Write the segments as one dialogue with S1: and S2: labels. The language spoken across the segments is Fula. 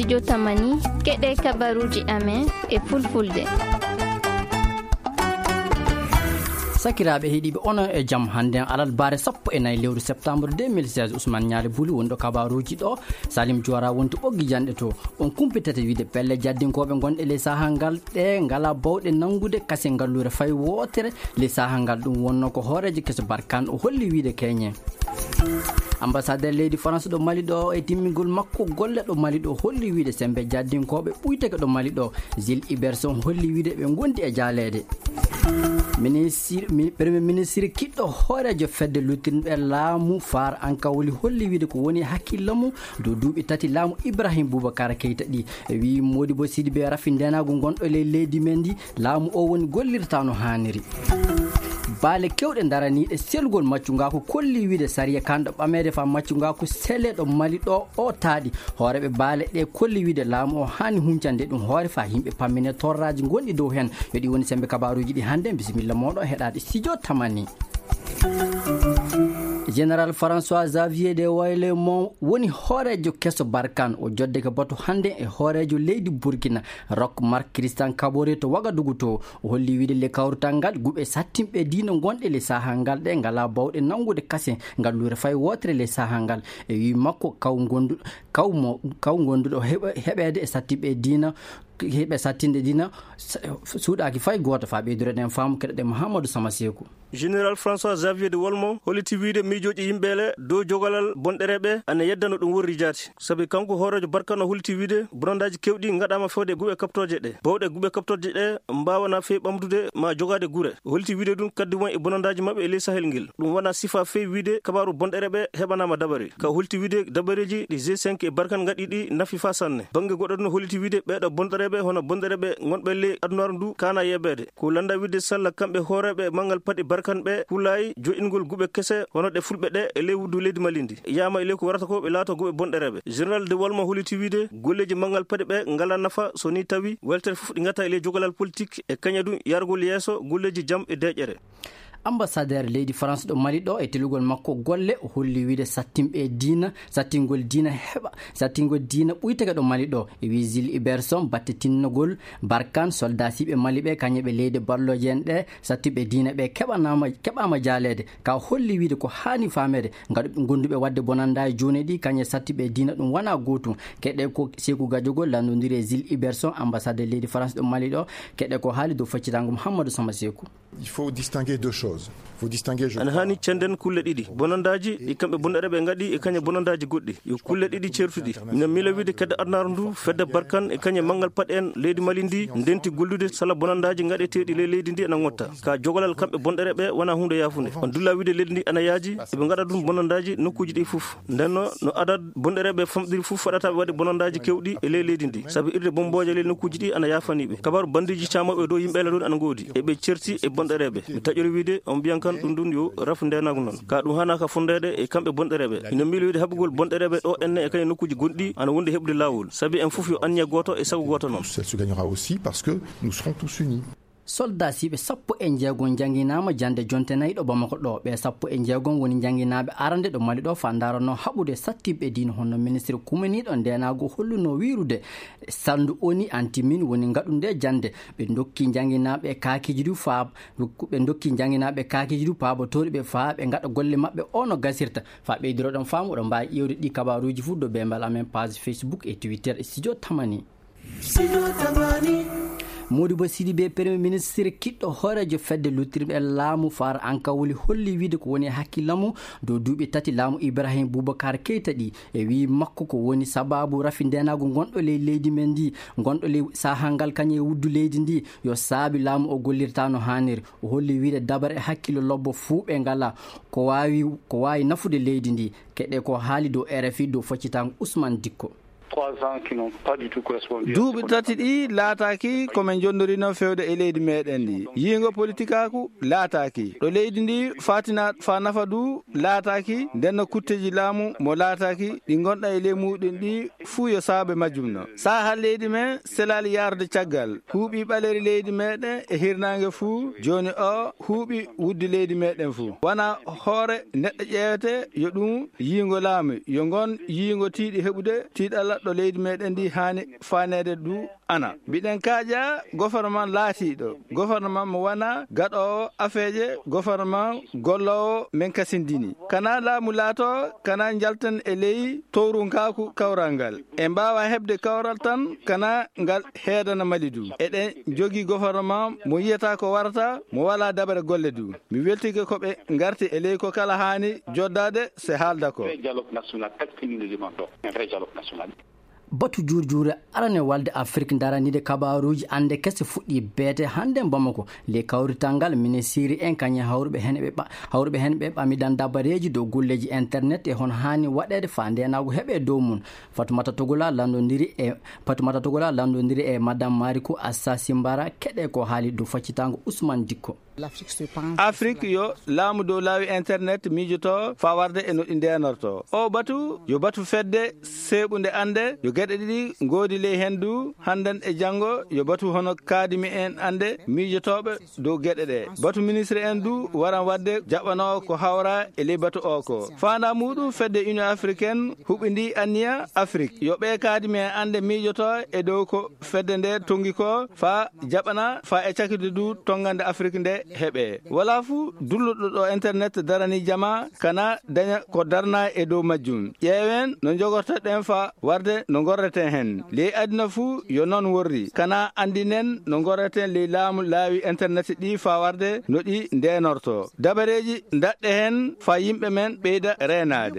S1: studio Tamani keɗe kabaruji amen e fulfulde.
S2: sakiraɓe heeɗiɓe onon e jaam hande alarba 14 lewru septembre 2016 Ousmane Niale Buli wonɗo kabaruji ɗo Salim Diora wonto ɓoggi janɗe to on kumpitata wiide pelle jaddinkoɓe gonɗe ley sahal ngal ɗe ngala bawɗe nangude kase ngallure fay wotere ley sahal ngal ɗum wonno ko hoorejo keso Barkane o holli wiide keñe. Ambassadeur leydi France ɗo Mali ɗo e timmigol makko golle ɗo Mali ɗo holli wiide sembe jaddinkoɓe ɓuyteke ɗo Mali ɗo Gilles Iberson holli wiide ɓe gondi e jaalede. Premier ministre kiɗɗo hoorejo fedde luttinɓe laamu Far Ankawoli holli wiide ko woni hakkillamu dow duuɓi tati laamu Ibrahim Boubacar Keita ɗi wi Modibo Sidibé rafi ndenago gonɗo ley leydi men ndi laamu o woni gollirta no hanniri. baale kewɗe daraniɗe selgol maccungako kolli wiide sariya kanɗo ɓamede fa maccungako seleɗo Mali ɗo o taaɗi hooreɓe baale ɗe kolli wiide laamu o hani huncande ɗum hoore fa yimɓe pammine torraji gonɗi dow hen yoɗi woni sembe kabaruji ɗi hande bisimilla moɗo heɗade studio Tamani. Général François Xavier de Wayle mo woni hoorejo keso Barkane o jodde ko batu hande e hoorejo leydi Burkina Roch Marc Christian Kabore to Wagadugu to o holli wiide le kawrutal ngal guɓe sattimɓe diina gonɗe le sahal ngal ɗe ngala bawɗe nangude kase ngallure fay wotere le sahal ngal e wi makko kaw gonduɗo heɓede e sattimɓe diina heɓe sattinde dina suuɗaki fay goto fa ɓeydureɗen faamu keɗoɗe Mouhamadou Samasekou.
S3: Général François Xavier de Wolmo holliti wiide miijoji yimɓele dow jogolal bonɗereɓe ana yeddano ɗum worri jaati saabi kanko hoorejo Barkane o holliti wiide bonandaji kewɗi gaɗama fewde e guɓe kaptoje ɗe bawɗe guɓe kaptoje ɗe mbawana fewi ɓamdude ma jogade guure o holliti wiide ɗum kaddi won e bonandaji mabɓe e ley sahel ngel ɗum wona sifa fewi wiide kabaru bonɗereɓe heɓanama dabari ka holliti wiide dabareji ɗi G5 e Barkane gaɗi ɗi nafi fa sanne banggue goɗɗo ɗum holliti wiide ɓeɗo bonɗereɓe hono bonɗereɓe gonɓe ley adunaru ndu kana yeɓede ko landa wiide salla kamɓe hooreɓe mangal paɗi Barkane ɓe kulay jo'ingol guɓe kese hono ɗe fulɓe ɗe e ley wuddu leydi Mali ndi yama e ley ko warata ko ɓe laato guɓe bonɗereɓe. Général de Wolmo holliti wiide golleji mangal paɗi ɓe ngala nafa so ni tawi weltere fof ɗi gatta e ley jogolal politique e kaña ɗum yargol yeeso golleji jaam e deƴƴere.
S2: Ambassadeur leydi France ɗo Mali ɗo e telugol makko golle o holli wiide sattingol diina ɓuyteke ɗo Mali ɗo e wi Gilles Iberson batte tinnogol Barkane soldat siɓe Mali ɓe kañeɓe leydi balloje en ɗe sattiɓe diina ɓe keɓama jaalede ka holli wiide ko hani famede gaɗo gonduɓe wadde bonanda e joni ɗi kañe sattiɓe diina ɗum wona gotum keɗe ko Sékou Gadiogol landodiri e Gilles Iberson ambassadeur leydi France ɗo Mali ɗo keɗe ko haali dow faccitango Mouhamadou Samasekou.
S4: Il faut distinguer deux choses.
S3: Ana hani cenden kulle ɗiɗi bonandaji ɗi kamɓe bonɗereɓe gaɗi e kañe bonandaji goɗɗi yo kulle ɗiɗi certuɗi minen mila wiide kedde adnaru ndu fedde Barkane e kañe mangal paɗe en leydi Mali ndi ndenti gollude sala bonandaji gaɗeteɗi ley leydi ndi ana gotta ka jogolal kamɓe bonɗereɓe wona hunde yafude on dulla wiide leydi ndi ana yaaji eɓe gaɗa ɗum bonandaji nokkuji ɗi foof ndenno no adad bonɗereɓe famɗiri foof waɗata ɓe waɗi bonandaji kewɗi e ley leydi ndi saabi irde bomboje ley nokkuji ɗi ana yafaniɓe kabaru bandiji camaɓe dow yimɓele ɗon ana goodi eɓe certi e bonɗereɓe mi taƴori wiide on mbiyan kan ɗum ɗum yo rafu ndenago noon ka ɗum hanaka fondede e kamɓe bonɗereɓe ino miili wiide haɓugol bonɗereɓe ɗo enne e kañe nokkuji gonɗi ana wonde heɓde lawol saabi en foof yo anniye goto e sago goto noon.
S4: Elle se gagnera aussi parce que nous serons tous unis.
S2: soldat siɓe 16 jangguinama jande jonte nayyi ɗo Bamako ɗo ɓe 16 woni jangguinaɓe arande ɗo Mali ɗo fa darano haɓude sattiɓe diina honno ministre kumeniɗo ndenago holluno wirude sandu oni antimin woni gaɗude jande ɓe dokki jangguinaɓe kakiji du paabotori ɓe fa ɓe gaɗa golle mabɓe ono gasirta fa ɓeydiroɗon faamu oɗon mbawi ƴewde ɗi kabaruji fu do bembal amen page Facebook et Twitter studio Tamani. Modibo Sidibé premier ministre kiɗɗo hoorejo fedde luttirɓe laamu Far Ankawoli holli wiide ko woni hakkillamu dow duuɓi tati laamu Ibrahim Boubacar Keita ɗi e wi makko ko woni sababu rafi ndenago gonɗo ley leydi men ndi gonɗo ley sahal ngal kañe wuddu leydi ndi yo saabi laamu o gollirta no hanniri o holli wiide dabare e hakkille lobbo fuu ɓe ngala ko wawi nafude leydi ndi keɗe ko haali dow RFI dow faccitango Ousmane Dikko.
S5: duuɓi tati ɗi laataki komin jondorino fewde e leydi meɗen ndi yingo politikaku laataki ɗo leydi ndi fa nafa du laataki ndenno kutteji laamu mo laataki ɗi gonɗa e ley muɗum ɗi fuu yo saabe majjumno sahal leydi men selali yarde caggal huuɓi ɓaleri leydi meɗen e hirnangue fuu joni o huuɓi wuddi leydi meɗen fuu wona hoore neɗɗo ƴeewete yo ɗum yingo laamu yo gon yingo tiiɗi heɓude tiiɗalla ɗo leydi meɗen ndi hani fanede du ana mbiɗen kaaƴa gouvernement laatiɗo gouvernement mo wana gaɗowo afeeje gouvernement gollowo men kasindini kana laamu laato kana jalten e ley towrunkaku kawral ngal e mbawa hebde kawral tan kana ngal heedana mali du eɗen jogui gouvernement mo yiyata ko warata mo wala dabare golle du mi weltike koɓe garti e ley ko kala hani joddade se haalda ko
S2: batu jurjure arane walde afrique daranide kabaruji ande kese fuɗɗi beete hande bamako le kawritangal mine siri en kañe hawruɓe hen ɓe ɓamidan dabareji dow golleji internet e hon hani waɗede fa ndenago heeɓe dow mum fatumata togola landodiri e madame mariko assa simbara keɗe ko haali dow faccitango ousmane dikko
S5: afrique yo laamu dow laawi internet miijoto fa warde e no ɗi ndenorto o batu yo batu fedde seeɓude ande yo gueɗe ɗiɗi goodi ley hen du hannden e janngo yo batu hono kaadimi en ande miijotoɓe dow gueɗe ɗe batu ministre en du waran wadde jaɓɓanowo ko hawra e ley batu o ko fanda muɗum fedde union africaine huɓidi anniya afrique yo ɓe kaadimi en ande miijoto e dow ko fedde nde tongi ko fa jaɓana fa e cakkide du tongande afrique nde heɓe wala fu dulluɗo ɗo internet darani jama kana daña ko darna e dow majjum ƴeewen no jogorta ɗen fa warde no gorreten hen ley aduna fu yo noon worri kana andinen no gorreten ley laamu laawi internet ɗi fa warde no ɗi ndenorto dabareji daɗɗe hen fa yimɓe men ɓeyda renade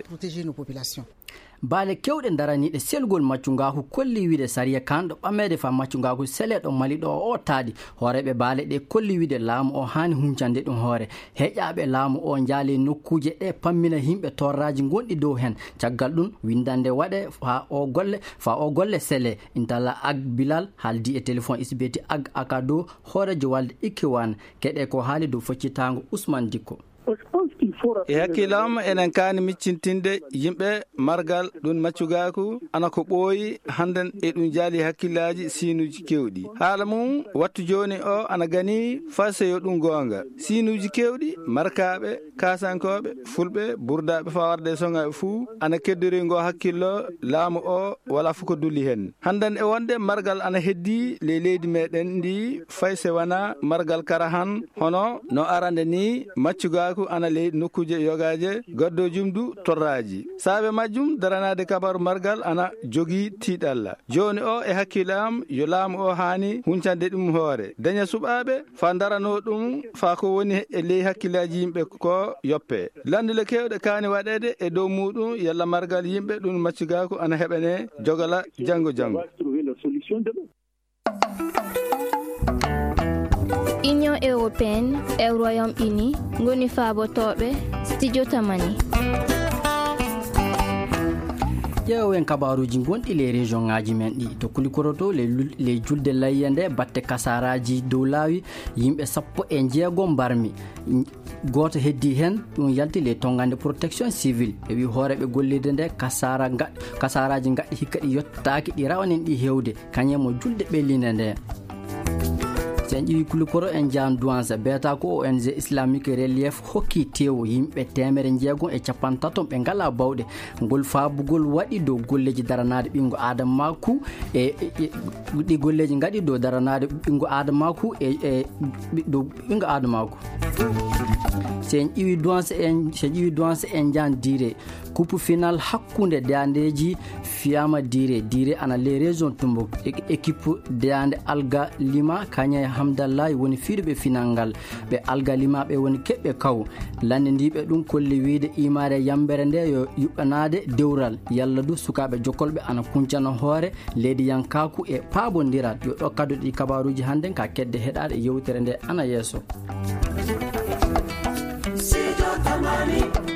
S2: baale kewɗe daraniɗe selgol maccugaku kolli wiide sariya kanɗo ɓamede fa maccugaku seleɗo maliɗo o taaɗi hooreɓe baale ɗe kolli wiide laamu o hani huncande ɗum hoore heƴƴaɓe laamu o jaali nokkuje ɗe pammina yimɓe torraji gonɗi dow hen caggal ɗum windande waɗe fa o golle sele intalla ag bilal haaldi e téléphone isbeti ag aka dow hoorejo walde ikkiwan keɗe ko haali dow foccitago ousmane dikko
S5: e hakkilam enen kaani miccintinde yimɓe margal ɗum maccugaku ana ko ɓooyi hannden e ɗum jaali hakkillaji siinuji kewɗi haala mum wattu joni o ana gani faseyo ɗum gonga siinuji kewɗi markaɓe kasankoɓe fulɓe burdaɓe fawarde songaɓe fuu ana keddori ngo hakkillo laamu o wala fu ko dulli hen hannden e wonde margal ana heddi le leydi meɗen ndi fayse wana margal kara han hono no arande ni maccugaku ana ley nokkuje yogaje gaddo jumdu torraji saabe majjum daranade kabaru margal ana jogi tiɗalla joni o e hakkilam yo laamu o hani huncande ɗum hoore daña suɓaɓe fa darano ɗum fa ko woni e ley hakkillaji yimɓe ko yoppe landule kewɗe kani waɗede e dow muɗum yalla margal yimɓe ɗum maccugako ana heɓane jogala janggo
S1: Union européenne e Royaume-Uni ngoni faabotoɓe studio tamani
S2: ƴeewen kabaruji gonɗi le région ngaji men ɗi to kulikoroto le julde layya nde batte kasaraji dow laawi yimɓe 16 mbarmi goto heddi hen ɗum yalti le tongande protection civile ɓe wi hooreɓe gollirde nde kasaraji gaɗɗi hikka ɗi yettaki ɗi rawanen ɗi hewde kañemo julde ɓellinde nde sen ƴiwi kulikoro en jan douance beta ko ONG islamique relief hokki tewo yimɓe 650 ɓe ngala bawɗe ngol faabugol waɗi dow golleji daranade ɓingo adamaku e ɗi golleji gaɗi dow daranade ɓingo adamaku e dow ɓingo adamaku sen ƴiwi douance en jan dire coupe final hakkunde deyandeji fiyama dire ana les régions Tombouctou équipe deyande Alga Lima kaña Hamdallahi woni fiiɗoɓe final ngal ɓe Alga Lima ɓe woni keɓɓe kaw lande ndiɓe ɗum kolli wiide imare yambere nde yo yuɓɓanade dewral yalla du sukaɓe jokkolɓe ana kuncana hoore leydi yankaku e paabodiral yo ɗokkado ɗi kabaruji hande ka kedde heɗade yewtere nde ana yesso.